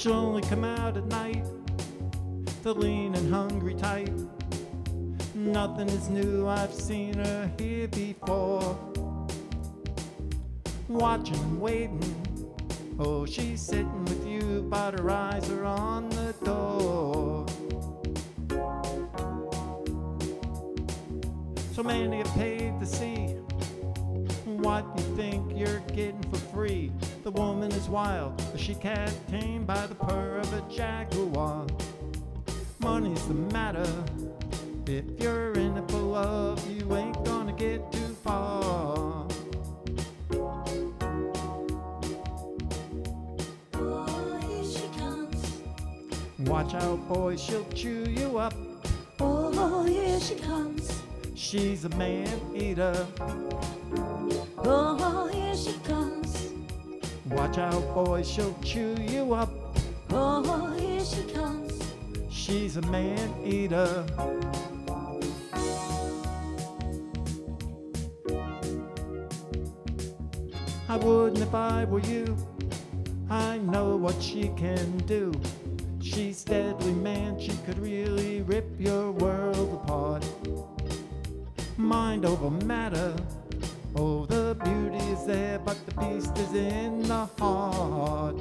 She'll only come out at night, the lean and hungry type. Nothing is new, I've seen her here before. Watching, waiting, oh, she's sitting with you, but her eyes are on the door. So many have paid to see what you think you're getting for free. The woman is wild, but she can't tame by the purr of a jaguar. Money's the matter, if you're in it for love, you ain't gonna get too far. Oh, here she comes. Watch out, boy, she'll chew you up. Oh, here she comes. She's a man-eater. Oh, here she comes. Watch out, boy, she'll chew you up. Oh, here she comes. She's a man-eater. I wouldn't if I were you. I know what she can do. She's deadly, man, she could really rip your world apart. Mind over matter, oh, the beauty is there, but the beast is in the heart.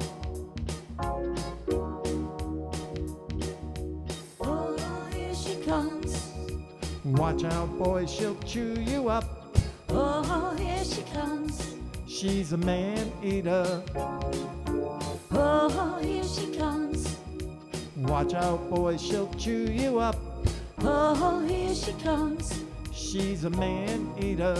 Oh, here she comes. Watch out, boy, she'll chew you up. Oh, here she comes. She's a man-eater. Oh, here she comes. Watch out, boy, she'll chew you up. Oh, here she comes. She's a man-eater.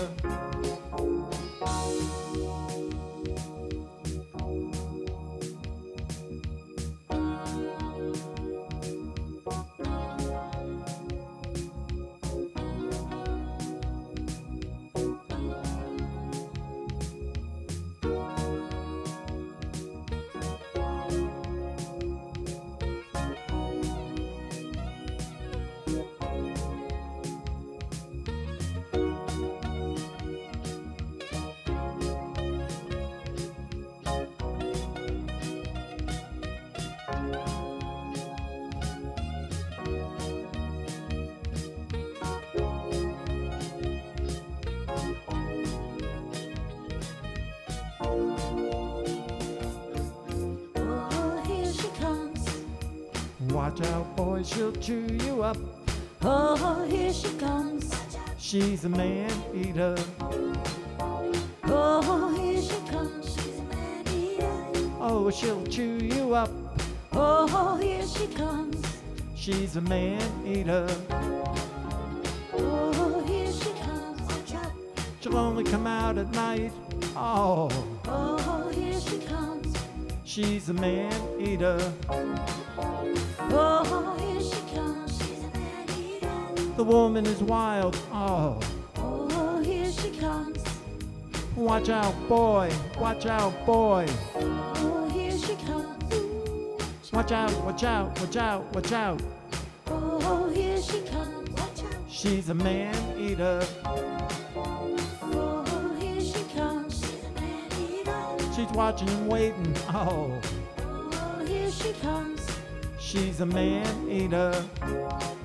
Oh, here she comes. Watch out, boy, she'll chew you up. Oh, here she comes. She's a man-eater. Oh, here she comes. She's a man-eater. Oh, she'll chew you up. Oh, here she comes. She's a man-eater. Oh, here she comes. She'll only come out at night. Oh, Oh, here she comes. she's a man-eater. Oh, here she comes. She's a man-eater. The woman is wild. Oh, Oh, here she comes. watch out, boy. Watch out, boy. Oh, here she comes. Watch out, watch out, watch out, watch out. Oh, here she comes. Watch out. She's a man-eater. Oh, here she comes. She's a man-eater. She's watching and waiting. Oh, Oh, here she comes. she's a man-eater.